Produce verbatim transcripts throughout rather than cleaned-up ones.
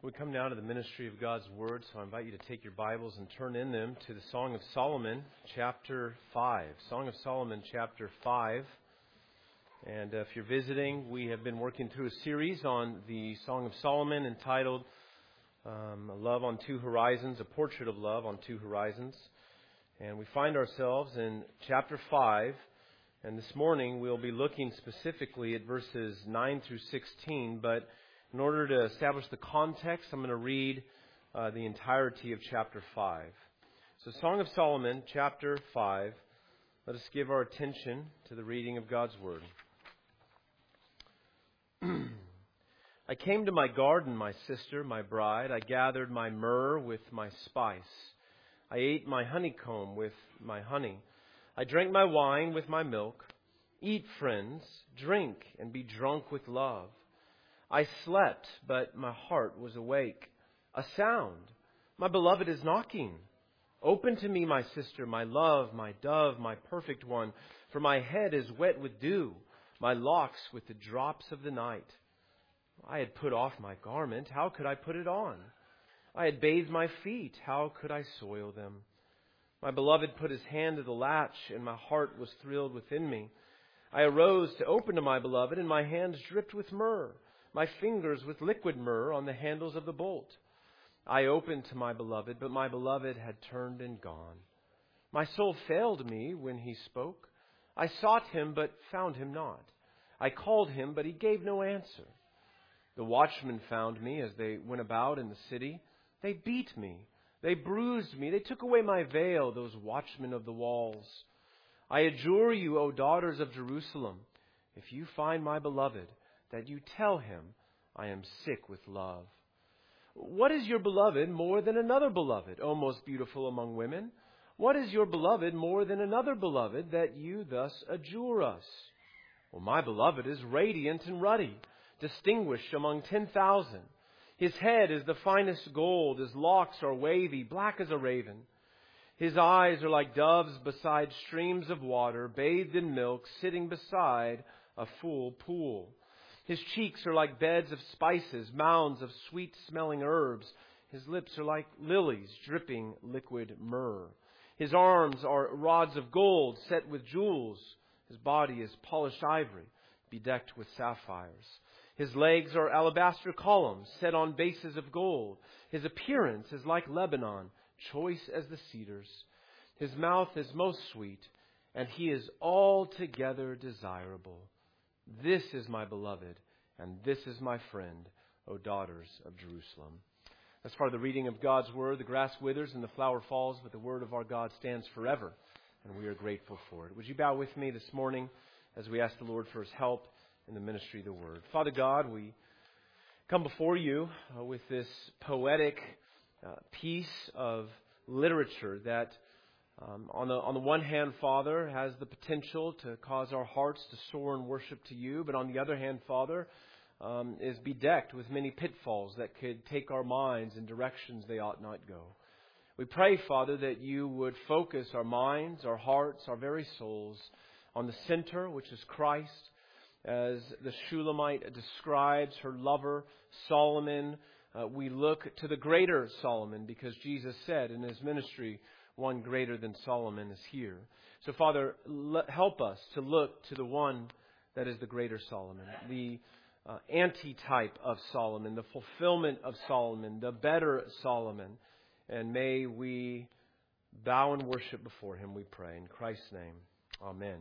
We come now to the ministry of God's Word, so I invite you to take your Bibles and turn in them to the Song of Solomon, chapter five. Song of Solomon, chapter five. And uh, if you're visiting, we have been working through a series on the Song of Solomon entitled um, Love on Two Horizons, a portrait of love on two horizons. And we find ourselves in chapter five, and this morning we'll be looking specifically at verses nine through sixteen, but in order to establish the context, I'm going to read uh, the entirety of chapter five. So, Song of Solomon, chapter five. Let us give our attention to the reading of God's Word. I came to my garden, my sister, my bride. I gathered my myrrh with my spice. I ate my honeycomb with my honey. I drank my wine with my milk. Eat, friends, drink, and be drunk with love. I slept, but my heart was awake. A sound. My beloved is knocking. Open to me, my sister, my love, my dove, my perfect one. For my head is wet with dew, my locks with the drops of the night. I had put off my garment. How could I put it on? I had bathed my feet. How could I soil them? My beloved put his hand to the latch, and my heart was thrilled within me. I arose to open to my beloved, and my hands dripped with myrrh. My fingers with liquid myrrh on the handles of the bolt. I opened to my beloved, but my beloved had turned and gone. My soul failed me when he spoke. I sought him, but found him not. I called him, but he gave no answer. The watchmen found me as they went about in the city. They beat me. They bruised me. They took away my veil, those watchmen of the walls. I adjure you, O daughters of Jerusalem, if you find my beloved, that you tell him, I am sick with love. What is your beloved more than another beloved, O most beautiful among women? What is your beloved more than another beloved, that you thus adjure us? Well, my beloved is radiant and ruddy, distinguished among ten thousand. His head is the finest gold, his locks are wavy, black as a raven. His eyes are like doves beside streams of water, bathed in milk, sitting beside a full pool. His cheeks are like beds of spices, mounds of sweet-smelling herbs. His lips are like lilies, dripping liquid myrrh. His arms are rods of gold set with jewels. His body is polished ivory, bedecked with sapphires. His legs are alabaster columns set on bases of gold. His appearance is like Lebanon, choice as the cedars. His mouth is most sweet, and he is altogether desirable. This is my beloved, and this is my friend, O daughters of Jerusalem. As far as the reading of God's Word, the grass withers and the flower falls, but the Word of our God stands forever, and we are grateful for it. Would you bow with me this morning as we ask the Lord for His help in the ministry of the Word? Father God, we come before you uh, with this poetic uh, piece of literature that Um, on the on the one hand, Father, has the potential to cause our hearts to soar in worship to you. But on the other hand, Father, um, is bedecked with many pitfalls that could take our minds in directions they ought not go. We pray, Father, that you would focus our minds, our hearts, our very souls on the center, which is Christ. As the Shulamite describes her lover, Solomon, uh, we look to the greater Solomon, because Jesus said in his ministry, one greater than Solomon is here. So, Father, let, help us to look to the one that is the greater Solomon, the uh, antitype of Solomon, the fulfillment of Solomon, the better Solomon. And may we bow and worship before him, we pray. In Christ's name, amen.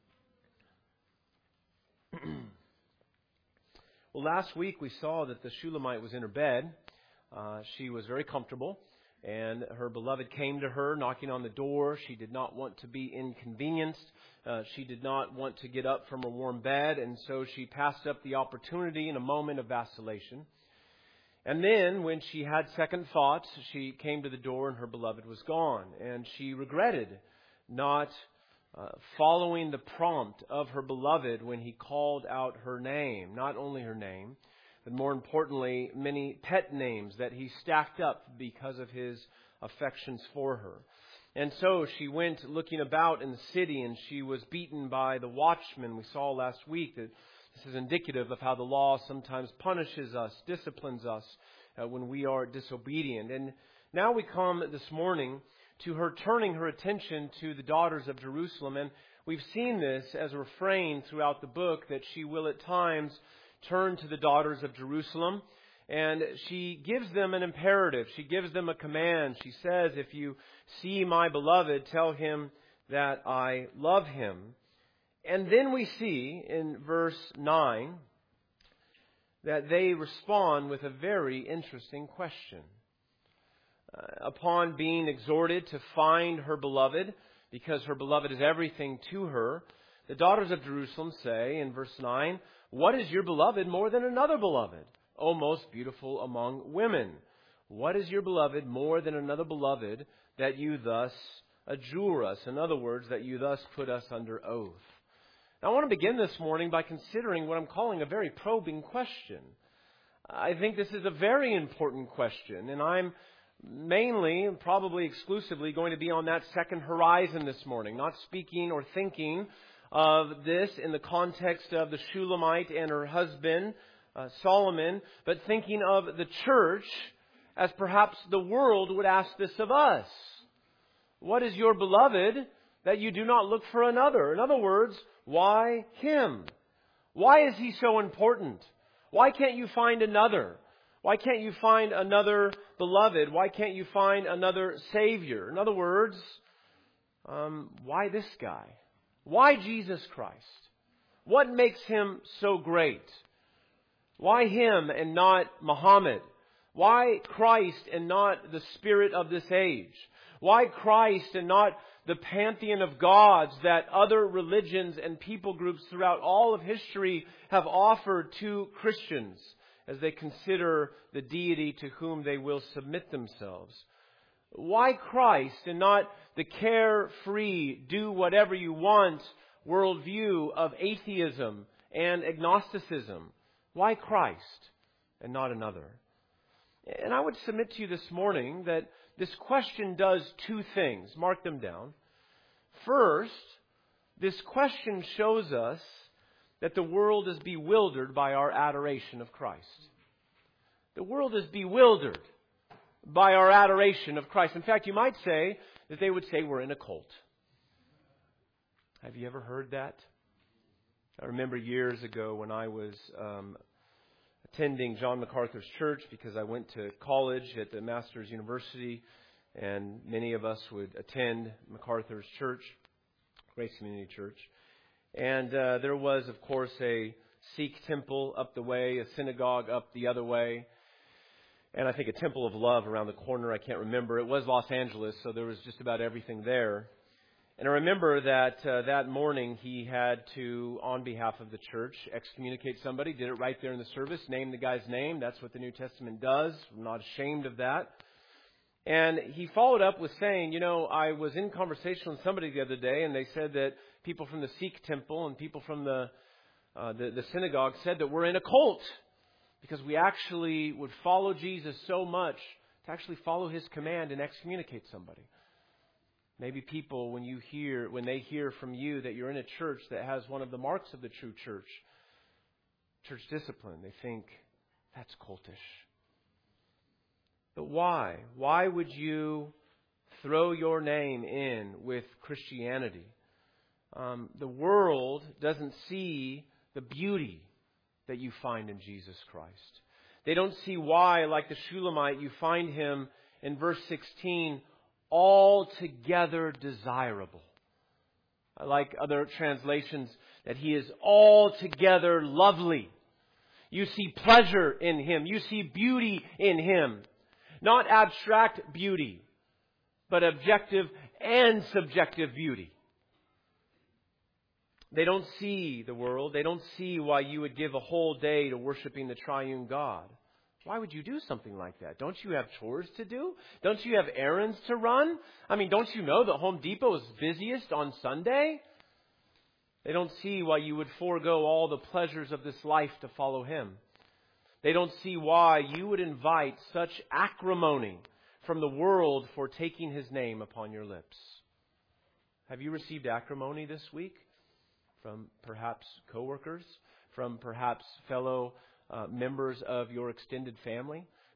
Well, last week we saw that the Shulamite was in her bed. Uh, she was very comfortable. And her beloved came to her, knocking on the door. She did not want to be inconvenienced. Uh, she did not want to get up from her warm bed. And so she passed up the opportunity in a moment of vacillation. And then when she had second thoughts, she came to the door and her beloved was gone. And she regretted not uh, following the prompt of her beloved when he called out her name. Not only her name, but more importantly, many pet names that he stacked up because of his affections for her. And so she went looking about in the city, and she was beaten by the watchmen. We saw last week that this is indicative of how the law sometimes punishes us, disciplines us, uh, when we are disobedient. And now we come this morning to her turning her attention to the daughters of Jerusalem. And we've seen this as a refrain throughout the book, that she will at times turn to the daughters of Jerusalem. And she gives them an imperative. She gives them a command. She says, if you see my beloved, tell him that I love him. And then we see in verse nine that they respond with a very interesting question. Uh, upon being exhorted to find her beloved, because her beloved is everything to her, the daughters of Jerusalem say in verse nine, what is your beloved more than another beloved? O most beautiful among women, what is your beloved more than another beloved, that you thus adjure us? In other words, that you thus put us under oath. Now, I want to begin this morning by considering what I'm calling a very probing question. I think this is a very important question, and I'm mainly and probably exclusively going to be on that second horizon this morning, not speaking or thinking of this in the context of the Shulamite and her husband, Uh, Solomon, but thinking of the church as perhaps the world would ask this of us. What is your beloved that you do not look for another? In other words, why him? Why is he so important? Why can't you find another? Why can't you find another beloved? Why can't you find another Savior? In other words, um, why this guy? Why Jesus Christ? What makes him so great? Why him and not Muhammad? Why Christ and not the spirit of this age? Why Christ and not the pantheon of gods that other religions and people groups throughout all of history have offered to Christians as they consider the deity to whom they will submit themselves? Why Christ and not the carefree, do whatever you want worldview of atheism and agnosticism? Why Christ and not another? And I would submit to you this morning that this question does two things. Mark them down. First, this question shows us that the world is bewildered by our adoration of Christ. The world is bewildered by our adoration of Christ. In fact, you might say that they would say we're in a cult. Have you ever heard that? I remember years ago when I was um, attending John MacArthur's church, because I went to college at the Masters University, and many of us would attend MacArthur's church, Grace Community Church. And uh, there was, of course, a Sikh temple up the way, a synagogue up the other way, and I think a temple of love around the corner. I can't remember. It was Los Angeles, so there was just about everything there. And I remember that uh, that morning he had to, on behalf of the church, excommunicate somebody. Did it right there in the service. Named the guy's name. That's what the New Testament does. I'm not ashamed of that. And he followed up with saying, you know, I was in conversation with somebody the other day, and they said that people from the Sikh temple and people from the, uh, the, the synagogue said that we're in a cult, because we actually would follow Jesus so much to actually follow his command and excommunicate somebody. Maybe people, when you hear, when they hear from you that you're in a church that has one of the marks of the true church, church discipline, they think that's cultish. But why? Why would you throw your name in with Christianity? Um, the world doesn't see the beauty that you find in Jesus Christ. They don't see why, like the Shulamite, you find him in verse sixteen, altogether desirable. I like other translations that he is altogether lovely. You see pleasure in him. You see beauty in him. Not abstract beauty, but objective and subjective beauty. They don't see the world. They don't see why you would give a whole day to worshiping the triune God. Why would you do something like that? Don't you have chores to do? Don't you have errands to run? I mean, don't you know that Home Depot is busiest on Sunday? They don't see why you would forego all the pleasures of this life to follow him. They don't see why you would invite such acrimony from the world for taking his name upon your lips. Have you received acrimony this week? From perhaps coworkers? From perhaps fellow uh, members of your extended family?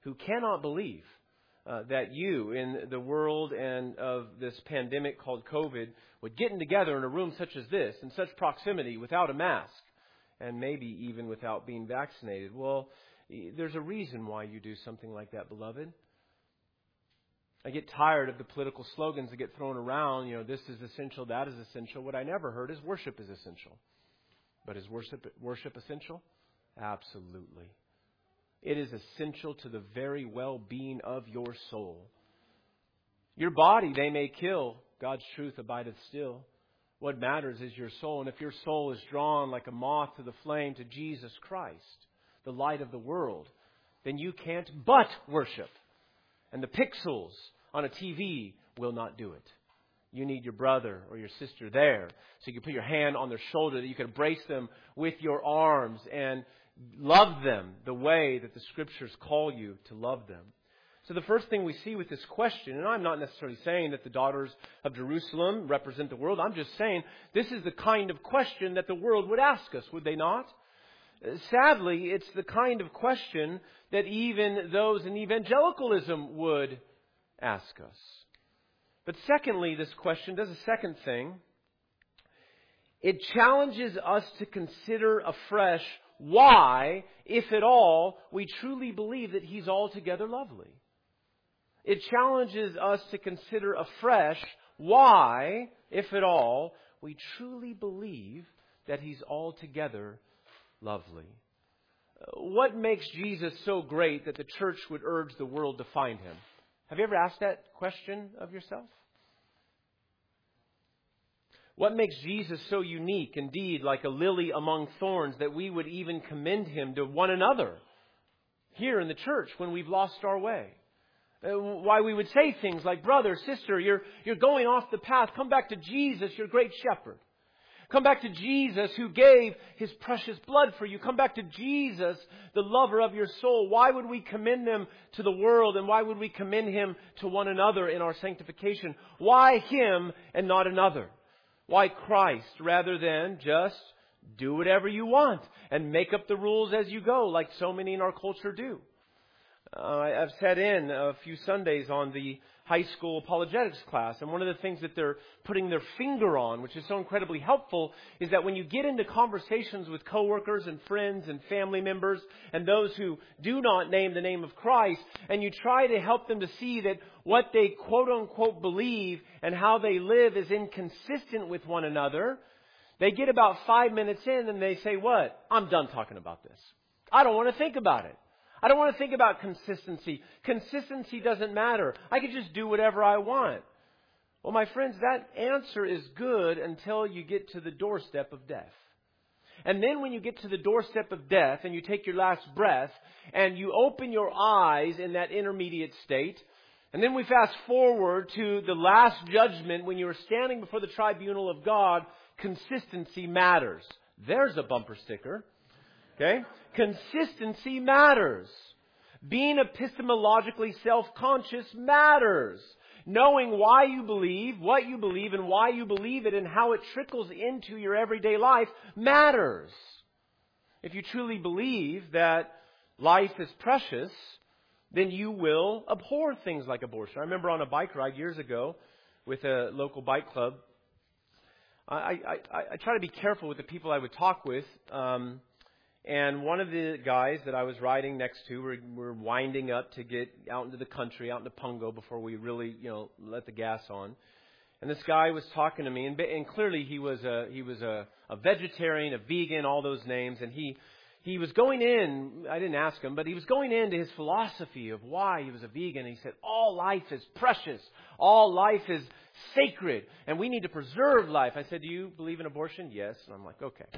who cannot believe uh, that you, in the world and of this pandemic called COVID, would get together in a room such as this, in such proximity, without a mask, and maybe even without being vaccinated. Well, there's a reason why you do something like that, beloved. I get tired of the political slogans that get thrown around. You know, this is essential, that is essential. What I never heard is worship is essential. But is worship worship essential? Absolutely. It is essential to the very well-being of your soul. Your body they may kill, God's truth abideth still. What matters is your soul. And if your soul is drawn like a moth to the flame to Jesus Christ, the light of the world, then you can't but worship. And the pixels on a T V will not do it. You need your brother or your sister there so you can put your hand on their shoulder, that you can embrace them with your arms and love them the way that the Scriptures call you to love them. So the first thing we see with this question, and I'm not necessarily saying that the daughters of Jerusalem represent the world. I'm just saying this is the kind of question that the world would ask us, would they not? Sadly, it's the kind of question that even those in evangelicalism would ask us. But secondly, this question does a second thing. It challenges us to consider afresh why, if at all, we truly believe that He's altogether lovely. It challenges us to consider afresh why, if at all, we truly believe that He's altogether lovely. What makes Jesus so great that the church would urge the world to find Him? Have you ever asked that question of yourself? What makes Jesus so unique, indeed, like a lily among thorns, that we would even commend Him to one another here in the church when we've lost our way? Uh, why we would say things like, brother, sister, you're, you're going off the path. Come back to Jesus, your great shepherd. Come back to Jesus who gave His precious blood for you. Come back to Jesus, the lover of your soul. Why would we commend them to the world, and why would we commend Him to one another in our sanctification? Why Him and not another? Why Christ rather than just do whatever you want and make up the rules as you go, like so many in our culture do? Uh, I've sat in a few Sundays on the high school apologetics class, and one of the things that they're putting their finger on, which is so incredibly helpful, is that when you get into conversations with coworkers and friends and family members and those who do not name the name of Christ, and you try to help them to see that what they quote-unquote believe and how they live is inconsistent with one another, they get about five minutes in and they say, what? I'm done talking about this. I don't want to think about it. I don't want to think about consistency. Consistency doesn't matter. I can just do whatever I want. Well, my friends, that answer is good until you get to the doorstep of death. And then when you get to the doorstep of death and you take your last breath and you open your eyes in that intermediate state, and then we fast forward to the last judgment when you are standing before the tribunal of God, consistency matters. There's a bumper sticker. Okay? Consistency matters. Being epistemologically self-conscious matters. Knowing why you believe, what you believe, and why you believe it, and how it trickles into your everyday life matters. If you truly believe that life is precious, then you will abhor things like abortion. I remember on a bike ride years ago with a local bike club, I, I, I, I try to be careful with the people I would talk with. Um, And one of the guys that I was riding next to, we're, we're winding up to get out into the country, out into Pungo, before we really, you know, let the gas on. And this guy was talking to me, and, and clearly he was a he was a, a vegetarian, a vegan, all those names. And he he was going in. I didn't ask him, but he was going into his philosophy of why he was a vegan. And he said, all life is precious, all life is sacred, and we need to preserve life. I said, do you believe in abortion? Yes. And I'm like, okay.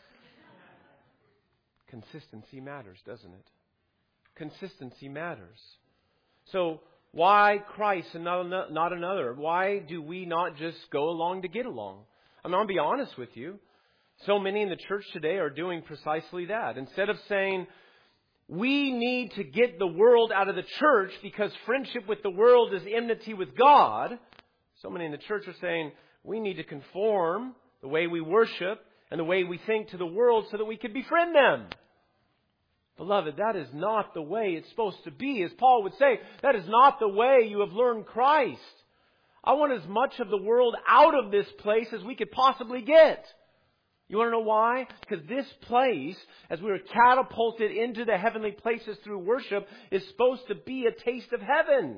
Consistency matters, doesn't it? Consistency matters. So why Christ and not, not another? Why do we not just go along to get along? I mean, I'll be honest with you. So many in the church today are doing precisely that. Instead of saying, we need to get the world out of the church because friendship with the world is enmity with God, so many in the church are saying, we need to conform the way we worship and the way we think to the world so that we can befriend them. Beloved, that is not the way it's supposed to be. As Paul would say, that is not the way you have learned Christ. I want as much of the world out of this place as we could possibly get. You want to know why? Because this place, as we are catapulted into the heavenly places through worship, is supposed to be a taste of heaven.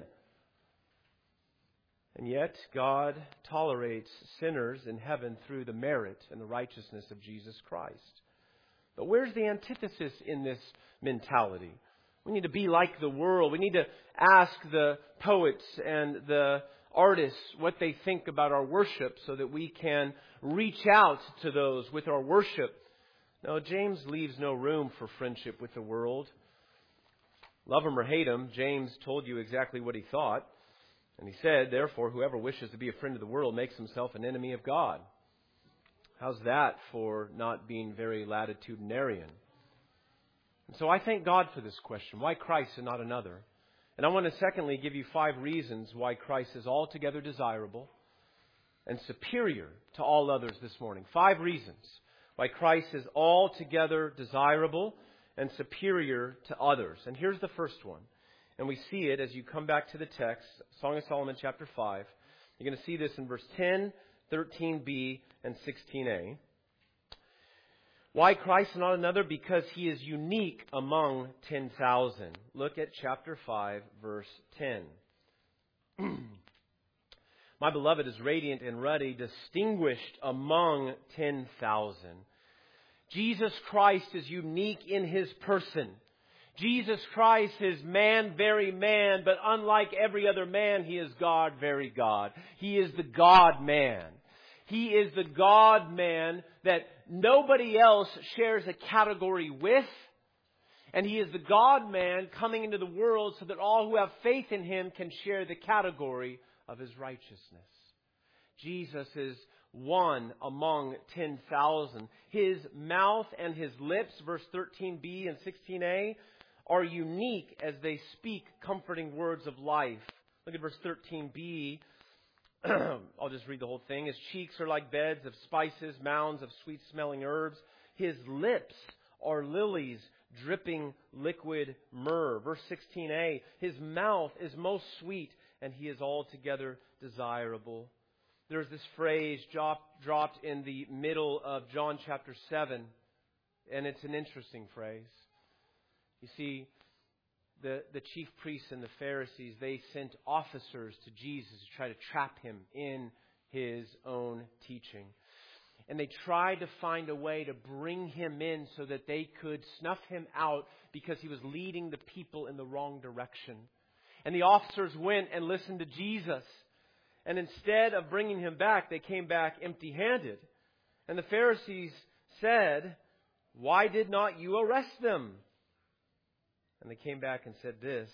And yet, God tolerates sinners in heaven through the merit and the righteousness of Jesus Christ. But where's the antithesis in this mentality? We need to be like the world. We need to ask the poets and the artists what they think about our worship so that we can reach out to those with our worship. No, James leaves no room for friendship with the world. Love him or hate him, James told you exactly what he thought. And he said, therefore, whoever wishes to be a friend of the world makes himself an enemy of God. How's that for not being very latitudinarian? And so I thank God for this question. Why Christ and not another? And I want to secondly give you five reasons why Christ is altogether desirable and superior to all others this morning. Five reasons why Christ is altogether desirable and superior to others. And here's the first one. And we see it as you come back to the text, Song of Solomon chapter five. You're going to see this in verse ten, thirteen b, and sixteen a. Why Christ and not another? Because He is unique among ten thousand. Look at chapter five, verse ten. My beloved is radiant and ruddy, distinguished among ten thousand. Jesus Christ is unique in His person. Jesus Christ is man, very man, but unlike every other man, He is God, very God. He is the God-man. He is the God-man that nobody else shares a category with. And He is the God-man coming into the world so that all who have faith in Him can share the category of His righteousness. Jesus is one among ten thousand. His mouth and His lips, verse thirteen b and sixteen a, are unique as they speak comforting words of life. Look at verse thirteen b. I'll just read the whole thing. His cheeks are like beds of spices, mounds of sweet-smelling herbs. His lips are lilies dripping liquid myrrh. Verse sixteen a. His mouth is most sweet, and He is altogether desirable. There's this phrase dropped, dropped in the middle of John chapter seven, and it's an interesting phrase. You see, the, the chief priests and the Pharisees, they sent officers to Jesus to try to trap Him in His own teaching. And they tried to find a way to bring Him in so that they could snuff Him out because He was leading the people in the wrong direction. And the officers went and listened to Jesus. And instead of bringing Him back, they came back empty-handed. And the Pharisees said, "Why did not you arrest them?" And they came back and said this,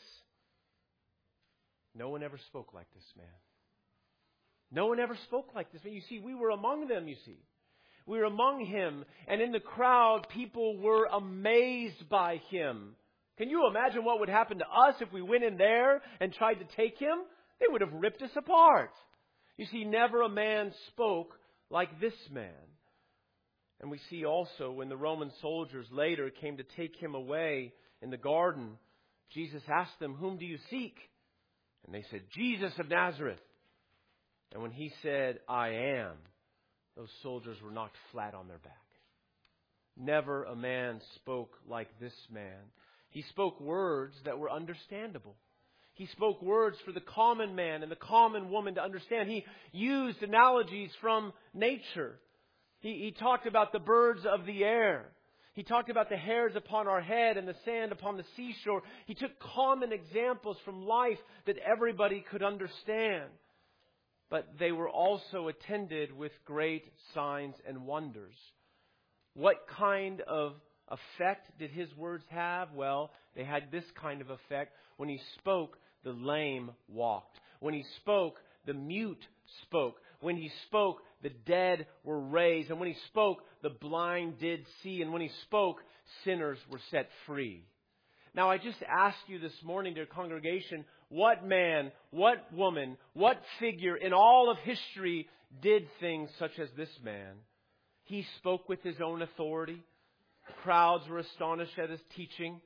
"No one ever spoke like this man. No one ever spoke like this man." You see, we were among them, you see. We were among Him. And in the crowd, people were amazed by Him. Can you imagine what would happen to us if we went in there and tried to take Him? They would have ripped us apart. You see, never a man spoke like this man. And we see also when the Roman soldiers later came to take Him away in the garden, Jesus asked them, "Whom do you seek?" And they said, "Jesus of Nazareth." And when He said, "I am," those soldiers were knocked flat on their back. Never a man spoke like this man. He spoke words that were understandable. He spoke words for the common man and the common woman to understand. He used analogies from nature. He, he talked about the birds of the air. He talked about the hairs upon our head and the sand upon the seashore. He took common examples from life that everybody could understand. But they were also attended with great signs and wonders. What kind of effect did His words have? Well, they had this kind of effect. When He spoke, the lame walked. When He spoke, the mute spoke. When He spoke, the dead were raised. And when He spoke, the blind did see. And when He spoke, sinners were set free. Now, I just asked you this morning, dear congregation, what man, what woman, what figure in all of history did things such as this man? He spoke with His own authority. Crowds were astonished at His teaching.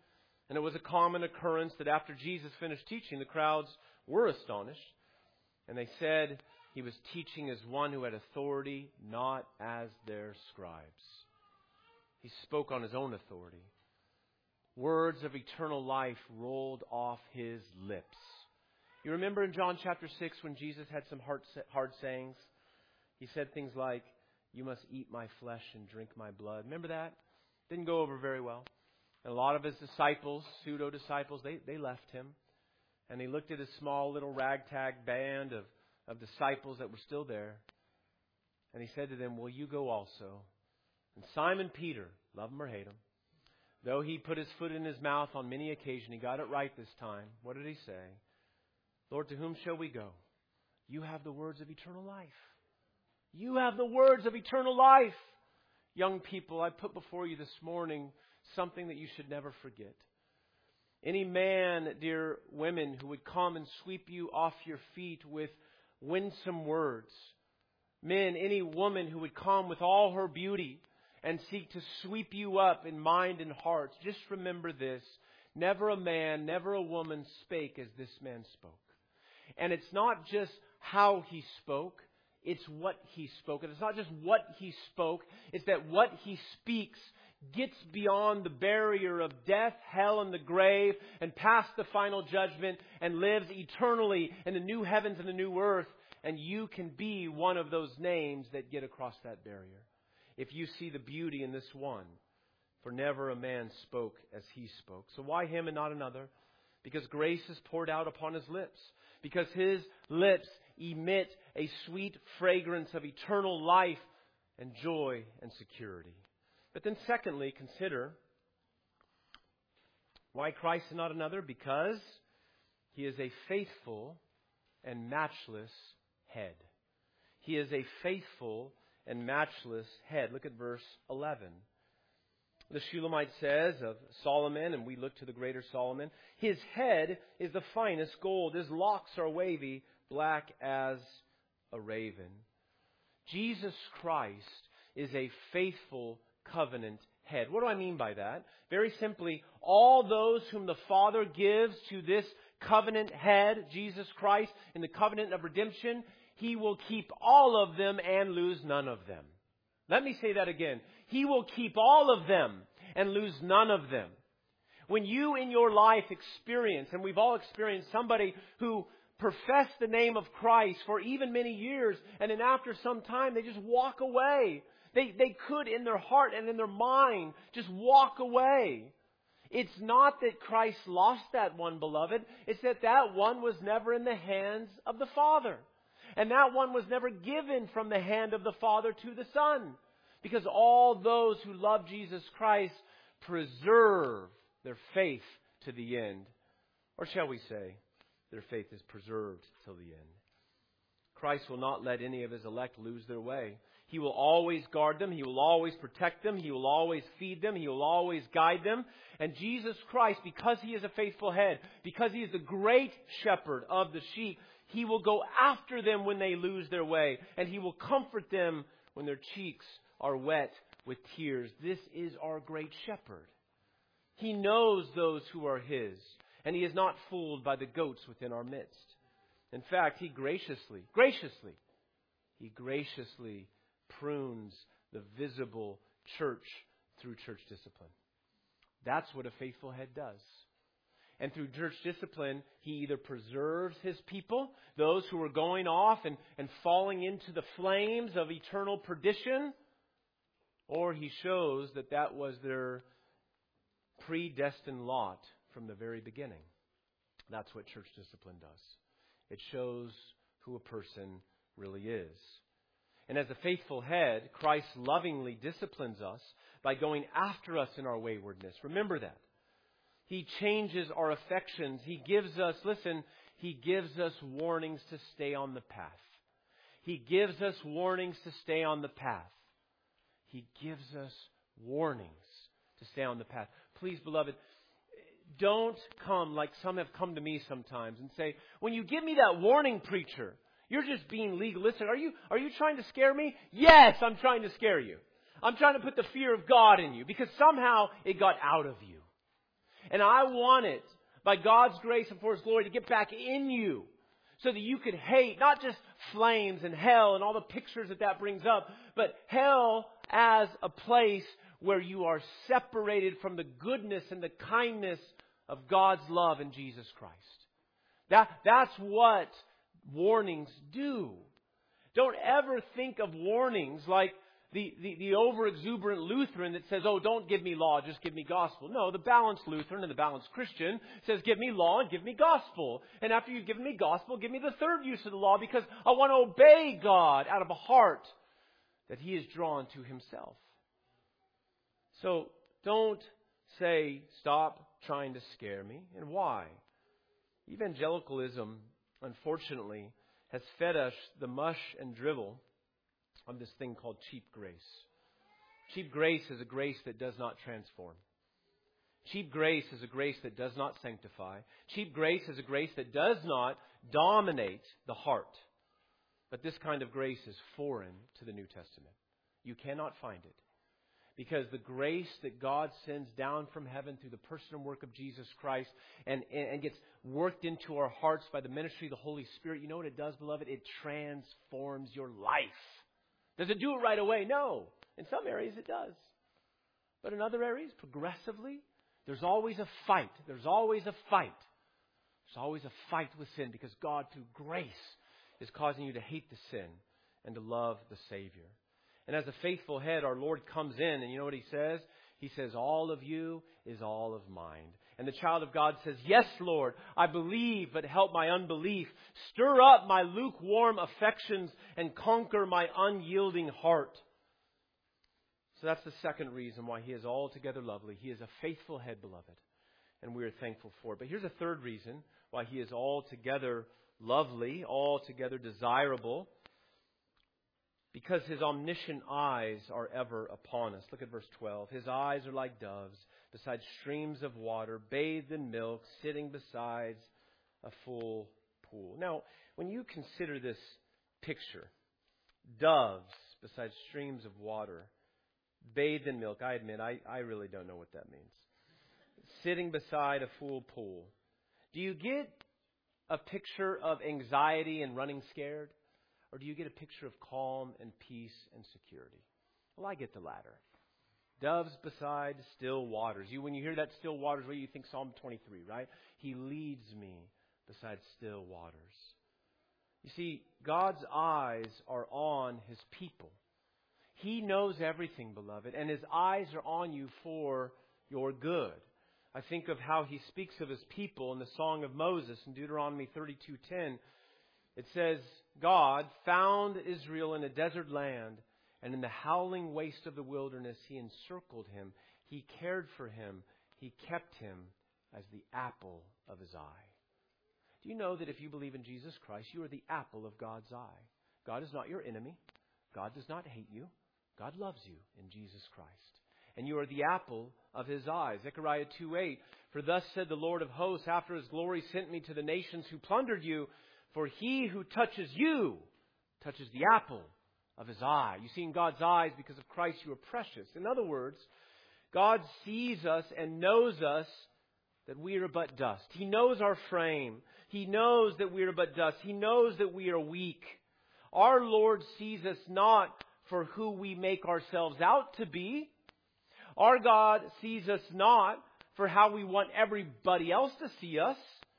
And it was a common occurrence that after Jesus finished teaching, the crowds were astonished. And they said he was teaching as one who had authority, not as their scribes. He spoke on his own authority. Words of eternal life rolled off his lips. You remember in John chapter six when Jesus had some hard, hard sayings? He said things like, "You must eat my flesh and drink my blood." Remember that? Didn't go over very well. And a lot of his disciples, pseudo-disciples, they, they left him. And he looked at his small little ragtag band of, of disciples that were still there. And he said to them, "Will you go also?" And Simon Peter, love him or hate him, though he put his foot in his mouth on many occasions, he got it right this time. What did he say? "Lord, to whom shall we go? You have the words of eternal life." You have the words of eternal life. Young people, I put before you this morning something that you should never forget. Any man, dear women, who would come and sweep you off your feet with winsome words. Men, any woman who would come with all her beauty and seek to sweep you up in mind and heart. Just remember this. Never a man, never a woman spake as this man spoke. And it's not just how he spoke. It's what he spoke. And it's not just what he spoke. It's that what he speaks gets beyond the barrier of death, hell, and the grave and past the final judgment and lives eternally in the new heavens and the new earth. And you can be one of those names that get across that barrier. If you see the beauty in this one. For never a man spoke as he spoke. So why him and not another? Because grace is poured out upon his lips. Because his lips emit a sweet fragrance of eternal life and joy and security. But then secondly, consider why Christ and not another? Because he is a faithful and matchless head. He is a faithful and matchless head. Look at verse eleven. The Shulamite says of Solomon, and we look to the greater Solomon, his head is the finest gold. His locks are wavy, black as a raven. Jesus Christ is a faithful covenant head. What do I mean by that? Very simply, all those whom the Father gives to this covenant head, Jesus Christ, in the covenant of redemption, he will keep all of them and lose none of them. Let me say that again. He will keep all of them and lose none of them. When you in your life experience, and we've all experienced somebody who professed the name of Christ for even many years, and then after some time they just walk away. They, they could in their heart and in their mind just walk away. It's not that Christ lost that one, beloved. It's that that one was never in the hands of the Father. And that one was never given from the hand of the Father to the Son. Because all those who love Jesus Christ preserve their faith to the end. Or shall we say, their faith is preserved till the end. Christ will not let any of his elect lose their way. He will always guard them. He will always protect them. He will always feed them. He will always guide them. And Jesus Christ, because he is a faithful head, because he is the great shepherd of the sheep, he will go after them when they lose their way. And he will comfort them when their cheeks are wet with tears. This is our great shepherd. He knows those who are his. And he is not fooled by the goats within our midst. In fact, he graciously, graciously, he graciously prunes the visible church through church discipline. That's what a faithful head does. And through church discipline, he either preserves his people, those who are going off and, and falling into the flames of eternal perdition, or he shows that that was their predestined lot from the very beginning. That's what church discipline does. It shows who a person really is. And as a faithful head, Christ lovingly disciplines us by going after us in our waywardness. Remember that. He changes our affections. He gives us, listen, he gives us warnings to stay on the path. He gives us warnings to stay on the path. He gives us warnings to stay on the path. Please, beloved, don't come like some have come to me sometimes and say, when you give me that warning, preacher, you're just being legalistic. Are you, are you trying to scare me? Yes, I'm trying to scare you. I'm trying to put the fear of God in you because somehow it got out of you. And I want it, by God's grace and for His glory, to get back in you so that you could hate not just flames and hell and all the pictures that that brings up, but hell as a place where you are separated from the goodness and the kindness of God's love in Jesus Christ. That, that's what warnings do. Don't ever think of warnings like the, the, the over-exuberant Lutheran that says, oh, don't give me law, just give me gospel. No, the balanced Lutheran and the balanced Christian says, give me law and give me gospel. And after you've given me gospel, give me the third use of the law because I want to obey God out of a heart that He is drawn to Himself. So don't say, stop trying to scare me. And why? Evangelicalism, unfortunately, has fed us the mush and drivel of this thing called cheap grace. Cheap grace is a grace that does not transform. Cheap grace is a grace that does not sanctify. Cheap grace is a grace that does not dominate the heart. But this kind of grace is foreign to the New Testament. You cannot find it. Because the grace that God sends down from heaven through the person and work of Jesus Christ and, and, and gets worked into our hearts by the ministry of the Holy Spirit, you know what it does, beloved? It transforms your life. Does it do it right away? No. In some areas it does. But in other areas, progressively, there's always a fight. There's always a fight. There's always a fight with sin because God, through grace, is causing you to hate the sin and to love the Savior. And as a faithful head, our Lord comes in, and you know what He says? He says, all of you is all of mine. And the child of God says, yes, Lord, I believe, but help my unbelief. Stir up my lukewarm affections and conquer my unyielding heart. So that's the second reason why He is altogether lovely. He is a faithful head, beloved, and we are thankful for it. But here's a third reason why He is altogether lovely, altogether desirable. Because His omniscient eyes are ever upon us. Look at verse twelve. His eyes are like doves beside streams of water, bathed in milk, sitting beside a full pool. Now, when you consider this picture, doves beside streams of water, bathed in milk, I admit, I, I really don't know what that means. Sitting beside a full pool. Do you get a picture of anxiety and running scared? Or do you get a picture of calm and peace and security? Well, I get the latter. Doves beside still waters. You, when you hear that still waters, well, you think Psalm twenty-three, right? He leads me beside still waters. You see, God's eyes are on His people. He knows everything, beloved, and His eyes are on you for your good. I think of how He speaks of His people in the Song of Moses in Deuteronomy thirty-two ten. It says, God found Israel in a desert land, and in the howling waste of the wilderness He encircled him. He cared for him. He kept him as the apple of His eye. Do you know that if you believe in Jesus Christ, you are the apple of God's eye? God is not your enemy. God does not hate you. God loves you in Jesus Christ. And you are the apple of His eye. Zechariah two eight, for thus said the Lord of hosts, after His glory sent me to the nations who plundered you, for he who touches you touches the apple of His eye. You see, in God's eyes, because of Christ, you are precious. In other words, God sees us and knows us that we are but dust. He knows our frame. He knows that we are but dust. He knows that we are weak. Our Lord sees us not for who we make ourselves out to be. Our God sees us not for how we want everybody else to see us.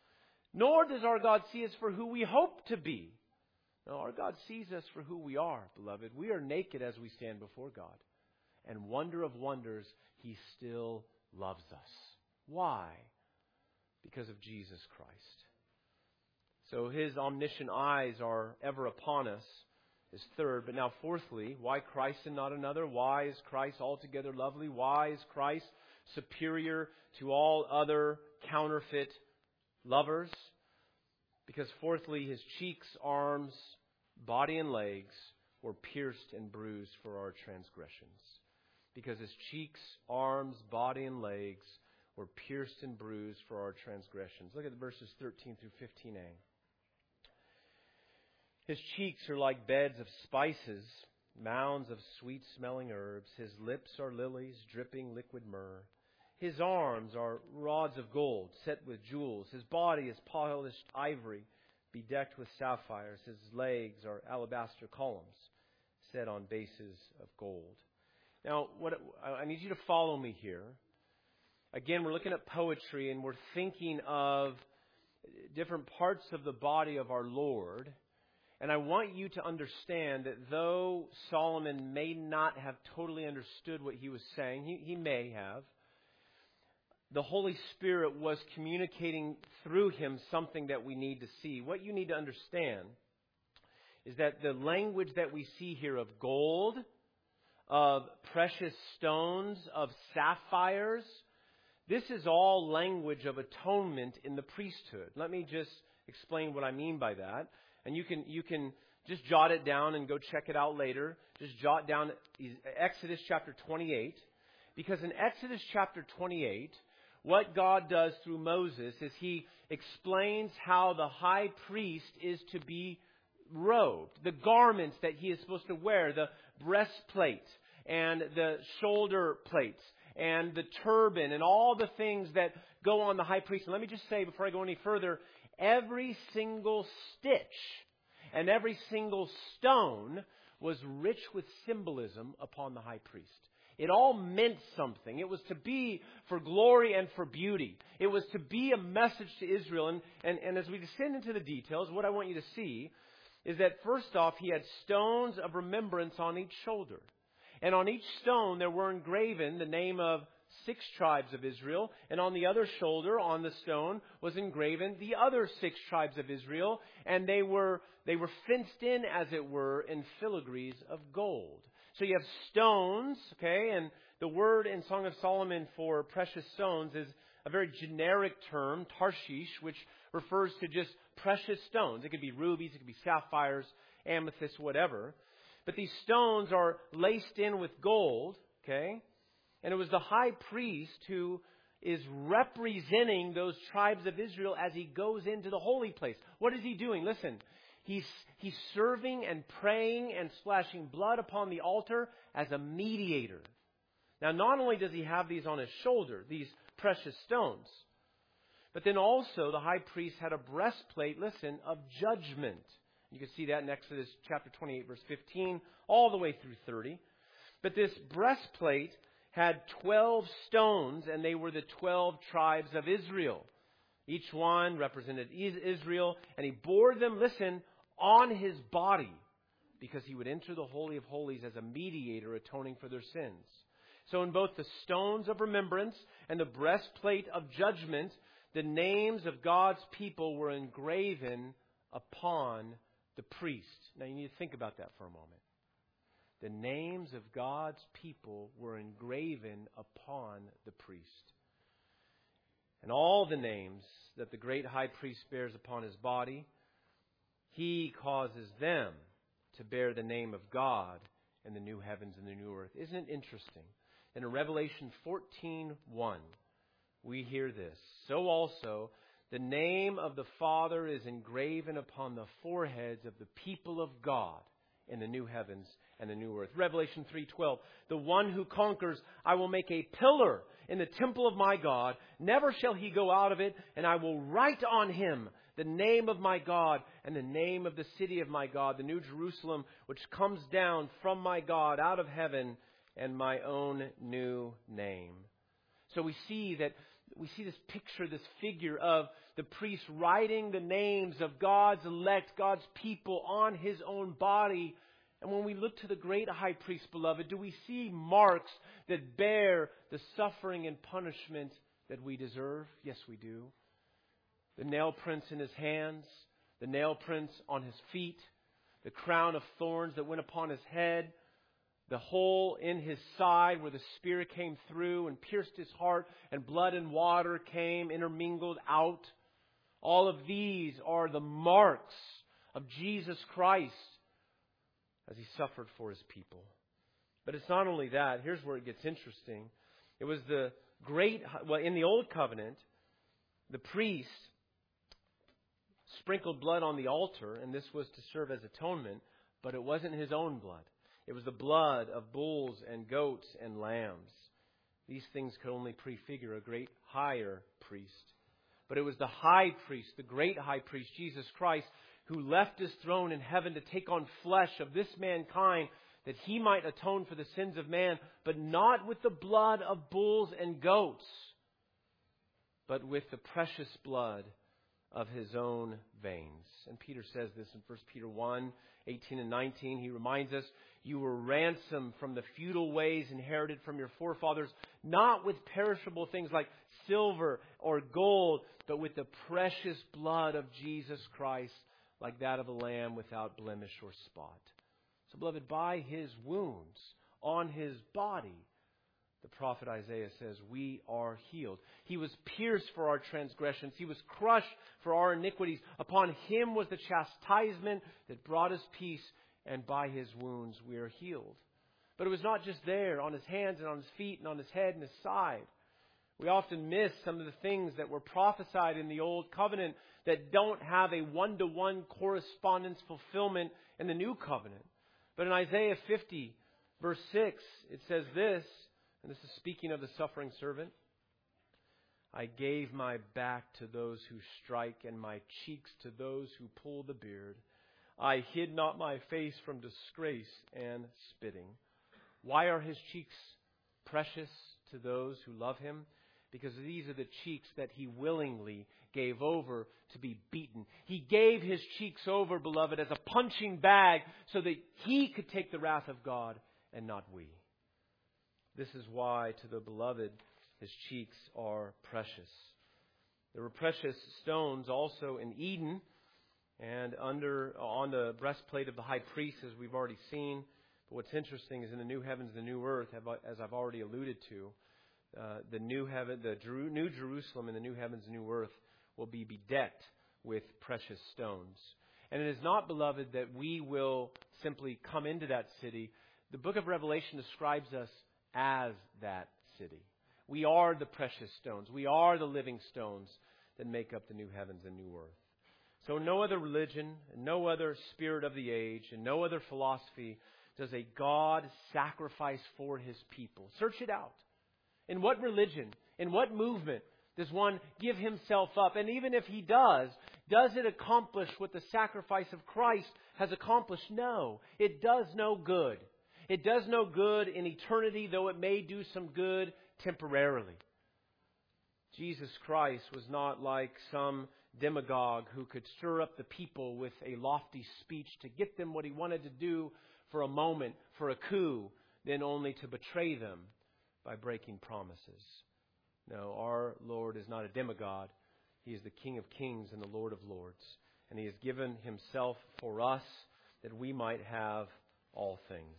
Nor does our God see us for who we hope to be. No, our God sees us for who we are, beloved. We are naked as we stand before God. And wonder of wonders, He still loves us. Why? Because of Jesus Christ. So His omniscient eyes are ever upon us is third. But now fourthly, why Christ and not another? Why is Christ altogether lovely? Why is Christ superior to all other counterfeit lovers? Because fourthly, His cheeks, arms, body, and legs were pierced and bruised for our transgressions. Because His cheeks, arms, body, and legs were pierced and bruised for our transgressions. Look at verses thirteen through fifteen a. His cheeks are like beds of spices, mounds of sweet-smelling herbs. His lips are lilies, dripping liquid myrrh. His arms are rods of gold set with jewels. His body is polished ivory, bedecked with sapphires. His legs are alabaster columns set on bases of gold. Now, what I need you to follow me here. Again, we're looking at poetry and we're thinking of different parts of the body of our Lord. And I want you to understand that though Solomon may not have totally understood what he was saying, he, he may have, the Holy Spirit was communicating through him something that we need to see. What you need to understand is that the language that we see here of gold, of precious stones, of sapphires, this is all language of atonement in the priesthood. Let me just explain what I mean by that. And you can you can just jot it down and go check it out later. Just jot down Exodus chapter twenty-eight. Because in Exodus chapter twenty-eight, what God does through Moses is he explains how the high priest is to be robed. The garments that he is supposed to wear, the breastplate and the shoulder plates and the turban and all the things that go on the high priest. And let me just say before I go any further, every single stitch and every single stone was rich with symbolism upon the high priest. It all meant something. It was to be for glory and for beauty. It was to be a message to Israel. And, and, and as we descend into the details, what I want you to see is that first off, he had stones of remembrance on each shoulder. And on each stone there were engraven the name of six tribes of Israel. And on the other shoulder, on the stone, was engraven the other six tribes of Israel. And they were they were fenced in, as it were, in filigrees of gold. So you have stones, okay? And the word in Song of Solomon for precious stones is a very generic term, tarshish, which refers to just precious stones. It could be rubies, it could be sapphires, amethyst, whatever. But these stones are laced in with gold, okay? And it was the high priest who is representing those tribes of Israel as he goes into the holy place. What is he doing? Listen, he's he's serving and praying and splashing blood upon the altar as a mediator. Now, not only does he have these on his shoulder, these precious stones, but then also the high priest had a breastplate, listen, of judgment. You can see that in Exodus chapter twenty-eight, verse fifteen, all the way through thirty. But this breastplate had twelve stones, and they were the twelve tribes of Israel. Each one represented Israel, and he bore them, listen, on his body, because he would enter the Holy of Holies as a mediator atoning for their sins. So in both the stones of remembrance and the breastplate of judgment, the names of God's people were engraven upon the priest. Now you need to think about that for a moment. The names of God's people were engraven upon the priest. And all the names that the great high priest bears upon his body, he causes them to bear the name of God in the new heavens and the new earth. Isn't it interesting? In Revelation fourteen one, we hear this. So also, the name of the Father is engraven upon the foreheads of the people of God in the new heavens and the new earth. Revelation three twelve, the one who conquers, I will make a pillar in the temple of my God. Never shall he go out of it, and I will write on him the name of my God and the name of the city of my God, the New Jerusalem, which comes down from my God out of heaven, and my own new name. So we see that we see this picture, this figure of the priest writing the names of God's elect, God's people on his own body. And when we look to the great high priest, beloved, do we see marks that bear the suffering and punishment that we deserve? Yes, we do. The nail prints in his hands, the nail prints on his feet, the crown of thorns that went upon his head, the hole in his side where the spear came through and pierced his heart, and blood and water came intermingled out. All of these are the marks of Jesus Christ as he suffered for his people. But it's not only that. Here's where it gets interesting. It was the great, well, in the Old Covenant, the priest sprinkled blood on the altar, and this was to serve as atonement, but it wasn't his own blood. It was the blood of bulls and goats and lambs. These things could only prefigure a great higher priest. But it was the high priest, the great high priest, Jesus Christ, who left his throne in heaven to take on flesh of this mankind, that he might atone for the sins of man, but not with the blood of bulls and goats, but with the precious blood of his own veins. And Peter says this in First Peter one, eighteen and nineteen. He reminds us, you were ransomed from the futile ways inherited from your forefathers, not with perishable things like silver or gold, but with the precious blood of Jesus Christ, like that of a lamb without blemish or spot. So, beloved, by his wounds on his body, the prophet Isaiah says, we are healed. He was pierced for our transgressions. He was crushed for our iniquities. Upon him was the chastisement that brought us peace, and by his wounds we are healed. But it was not just there, on his hands and on his feet and on his head and his side. We often miss some of the things that were prophesied in the Old Covenant that don't have a one-to-one correspondence fulfillment in the New Covenant. But in Isaiah fifty, verse six, it says this, and this is speaking of the suffering servant. I gave my back to those who strike, and my cheeks to those who pull the beard. I hid not my face from disgrace and spitting. Why are his cheeks precious to those who love him? Because these are the cheeks that he willingly gave over to be beaten. He gave his cheeks over, beloved, as a punching bag so that he could take the wrath of God and not we. This is why to the beloved his cheeks are precious. There were precious stones also in Eden and under on the breastplate of the high priest, as we've already seen. But what's interesting is in the new heavens, the new earth, as I've already alluded to, uh, the new heaven, the Jeru- new Jerusalem and the new heavens and new earth will be bedecked with precious stones. And it is not, beloved, that we will simply come into that city. The book of Revelation describes us as that city. We are the precious stones. We are the living stones that make up the new heavens and new earth. So no other religion, no other spirit of the age, and no other philosophy does a God sacrifice for his people. Search it out. In what religion, in what movement does one give himself up? And even if he does, does it accomplish what the sacrifice of Christ has accomplished? No, it does no good. It does no good in eternity, though it may do some good temporarily. Jesus Christ was not like some demagogue who could stir up the people with a lofty speech to get them what he wanted to do for a moment, for a coup, then only to betray them by breaking promises. No, our Lord is not a demigod. He is the King of kings and the Lord of lords. And he has given himself for us that we might have all things.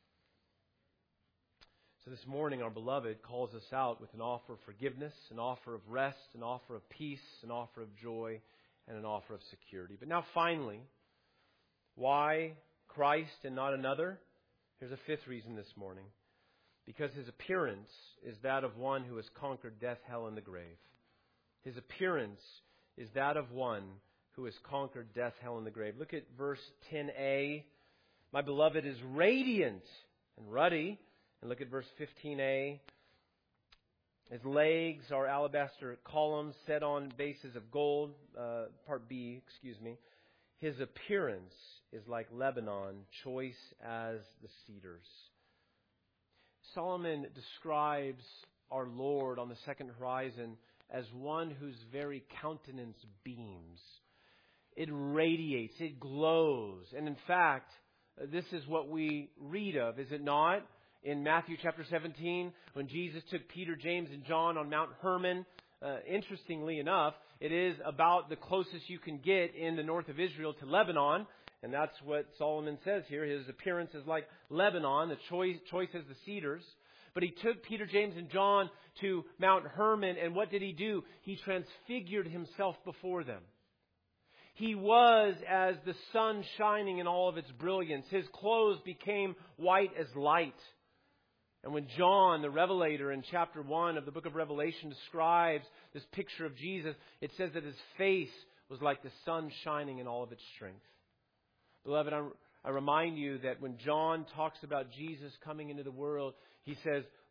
So this morning, our beloved calls us out with an offer of forgiveness, an offer of rest, an offer of peace, an offer of joy, and an offer of security. But now finally, why Christ and not another? Here's a fifth reason this morning. Because his appearance is that of one who has conquered death, hell, and the grave. His appearance is that of one who has conquered death, hell, and the grave. Look at verse ten a. My beloved is radiant and ruddy. And look at verse fifteen a. His legs are alabaster columns set on bases of gold. Uh, part B, excuse me. His appearance is like Lebanon, choice as the cedars. Solomon describes our Lord on the second horizon as one whose very countenance beams. It radiates, it glows. And in fact, this is what we read of, is it not? In Matthew chapter seventeen, when Jesus took Peter, James, and John on Mount Hermon, uh, interestingly enough, it is about the closest you can get in the north of Israel to Lebanon. And that's what Solomon says here. His appearance is like Lebanon, the choice, choice as the cedars. But he took Peter, James, and John to Mount Hermon, and what did he do? He transfigured himself before them. He was as the sun shining in all of its brilliance. His clothes became white as light. And when John, the Revelator, in chapter one of the book of Revelation describes this picture of Jesus, it says that his face was like the sun shining in all of its strength. Beloved, I, I remind you that when John talks about Jesus coming into the world, he says,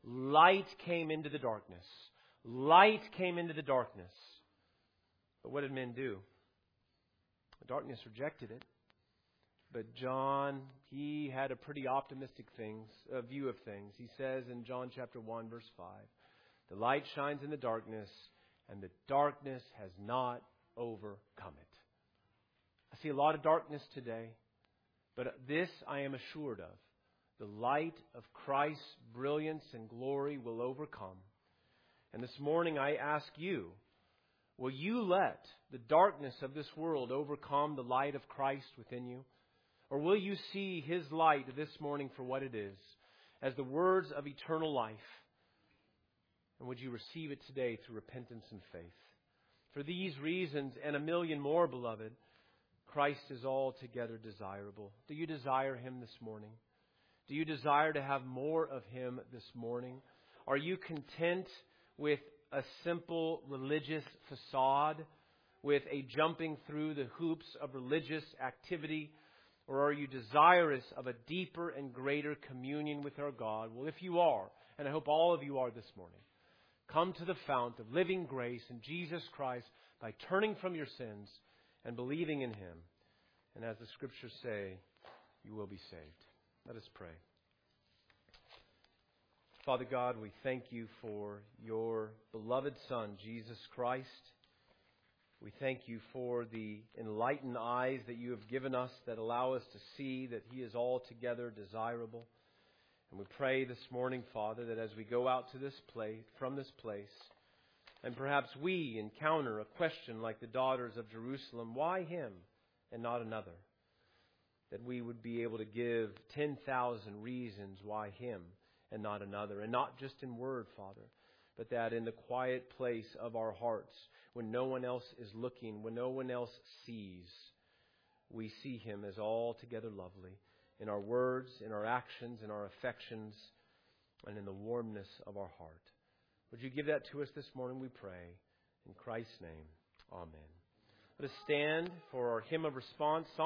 light came into the darkness. Light came into the darkness. But what did men do? The darkness rejected it. But John, he had a pretty optimistic things, uh, view of things. He says in John chapter one, verse five, the light shines in the darkness, and the darkness has not overcome it. I see a lot of darkness today, but this I am assured of. The light of Christ's brilliance and glory will overcome. And this morning I ask you, will you let the darkness of this world overcome the light of Christ within you? Or will you see His light this morning for what it is, as the words of eternal life? And would you receive it today through repentance and faith? For these reasons and a million more, beloved, Christ is altogether desirable. Do you desire Him this morning? Do you desire to have more of Him this morning? Are you content with a simple religious facade, with a jumping through the hoops of religious activity? Or are you desirous of a deeper and greater communion with our God? Well, if you are, and I hope all of you are this morning, come to the fount of living grace in Jesus Christ by turning from your sins and believing in Him. And as the Scriptures say, you will be saved. Let us pray. Father God, we thank you for your beloved Son, Jesus Christ. We thank you for the enlightened eyes that you have given us that allow us to see that He is altogether desirable. And we pray this morning, Father, that as we go out to this place, from this place, and perhaps we encounter a question like the daughters of Jerusalem, why Him and not another? That we would be able to give ten thousand reasons why Him and not another. And not just in word, Father, but that in the quiet place of our hearts, when no one else is looking, when no one else sees, we see Him as altogether lovely in our words, in our actions, in our affections, and in the warmness of our heart. Would you give that to us this morning, we pray. In Christ's name, amen. Let us stand for our hymn of response.